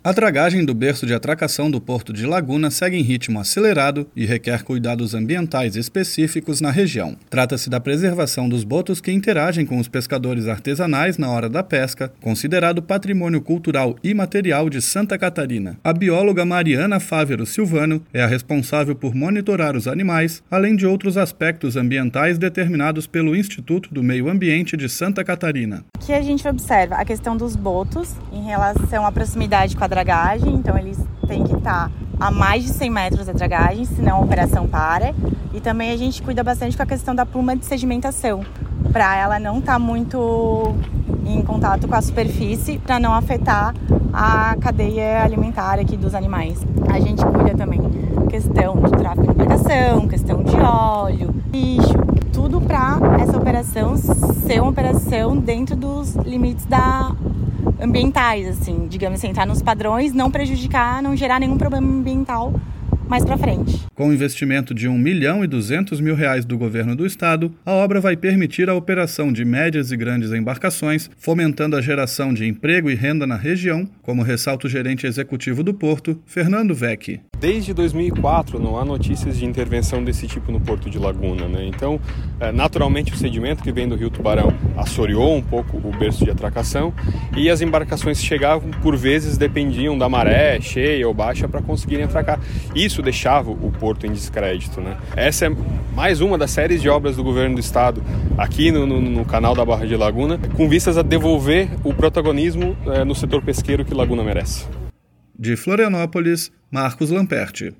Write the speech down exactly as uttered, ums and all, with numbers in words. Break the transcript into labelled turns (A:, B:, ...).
A: A dragagem do berço de atracação do Porto de Laguna segue em ritmo acelerado e requer cuidados ambientais específicos na região. Trata-se da preservação dos botos que interagem com os pescadores artesanais na hora da pesca, considerado patrimônio cultural imaterial de Santa Catarina. A bióloga Mariana Fávero Silvano é a responsável por monitorar os animais, além de outros aspectos ambientais determinados pelo Instituto do Meio Ambiente de Santa Catarina.
B: Aqui a gente observa a questão dos botos em relação à proximidade com a dragagem, então eles têm que estar a mais de cem metros da dragagem, senão a operação para. E também a gente cuida bastante com a questão da pluma de sedimentação, para ela não estar muito em contato com a superfície, para não afetar a cadeia alimentar aqui dos animais. A gente cuida também questão do tráfego de embarcação, questão de óleo, lixo, tudo para essa operação ser uma operação dentro dos limites da ambientais, assim, digamos assim, entrar nos padrões, não prejudicar, não gerar nenhum problema ambiental mais para frente.
A: Com um investimento de um milhão e duzentos mil reais do governo do estado, a obra vai permitir a operação de médias e grandes embarcações, fomentando a geração de emprego e renda na região, como ressalta o gerente executivo do Porto, Fernando Vecchi.
C: Desde dois mil e quatro não há notícias de intervenção desse tipo no Porto de Laguna, né? Então, naturalmente o sedimento que vem do Rio Tubarão assoreou um pouco o berço de atracação e as embarcações que chegavam, por vezes, dependiam da maré cheia ou baixa para conseguirem atracar. Isso deixava o Porto em descrédito, né? Essa é mais uma das séries de obras do governo do estado aqui no, no, no canal da Barra de Laguna, com vistas a devolver o protagonismo é, no setor pesqueiro que Laguna merece.
A: De Florianópolis, Marcos Lamperti.